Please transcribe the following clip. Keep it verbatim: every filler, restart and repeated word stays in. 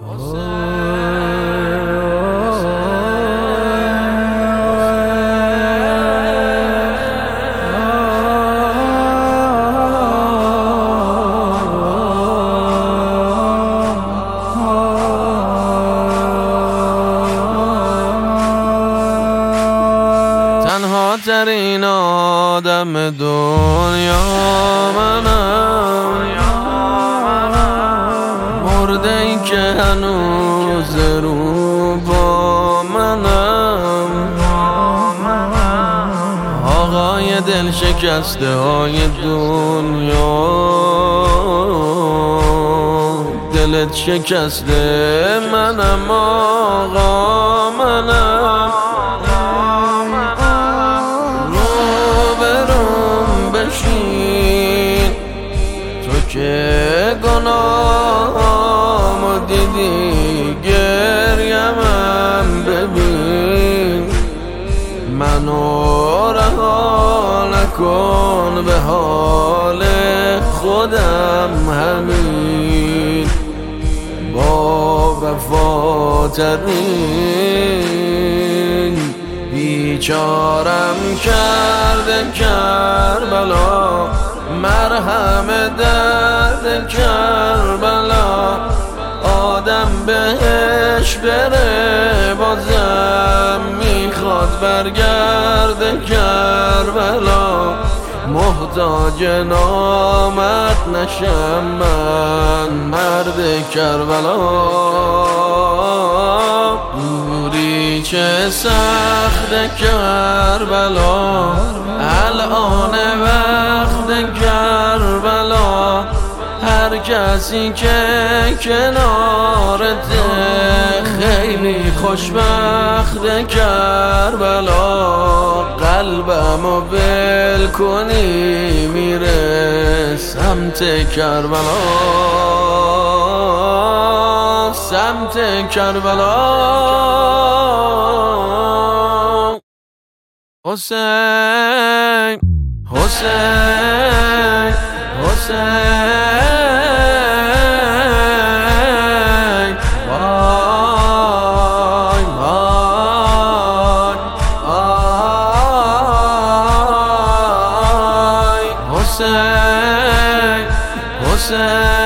تنها ترین آدم دنیا منم، مرده ای که هنوز رو با منم، آقای دل شکسته های دنیا. دلت شکسته منم آقا، منم تو که گناهامو دیدی، گریمم ببین، منو رها نکن به حال خودم همین، با وفاترین بیچارم کرده کربلا، مرهم درد کربلا. آدم بهش بره بازم میخواد برگرده کربلا، محتاج نامت نشم من مرد کربلا. دوری چه سخت کربلا، الان وقت کربلا، هر کسی که کنارته خیلی خوشبخت کربلا. قلبمو ول کنی میره سمت کربلا، سمت کربلا. حسین حسین حسین، وای وای آی، حسین حسین